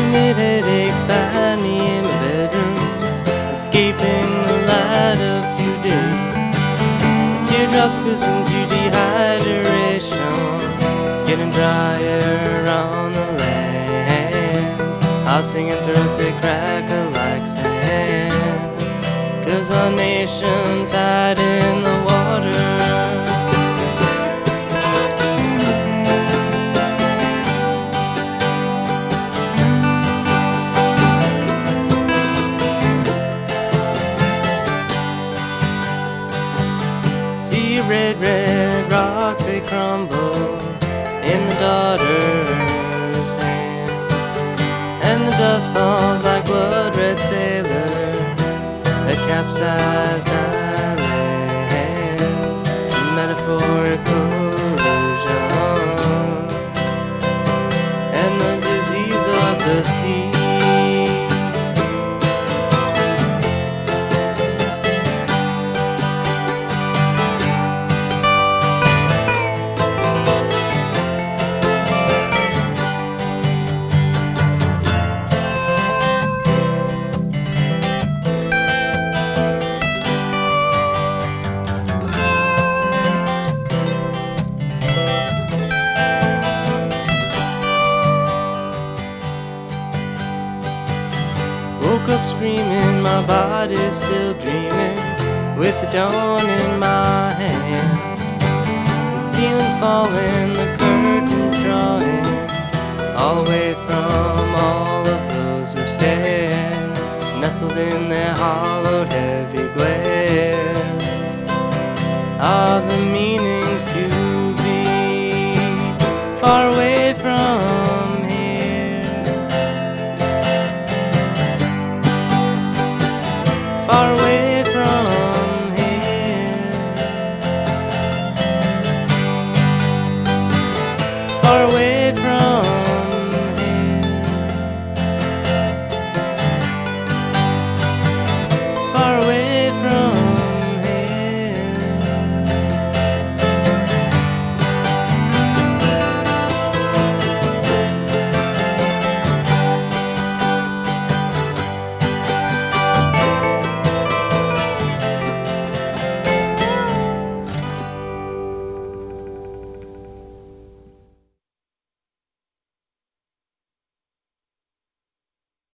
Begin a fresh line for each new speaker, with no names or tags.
Mid headaches find me in my bedroom, escaping the light of today. Teardrops glisten to dehydration. It's getting drier on the land. I'll sing and throats they crackle like sand, 'cause our nation's hide in the water. See red, red rocks, they crumble in the daughter's hand, and the dust falls like blood-red sailors that capsized islands, metaphorical illusions, and the disease of the sea. Woke up screaming, my body's still dreaming, with the dawn in my hand. The ceiling's falling, the curtains drawing, all away from all of those who stare, nestled in their hollowed heavy glares. Are the meanings to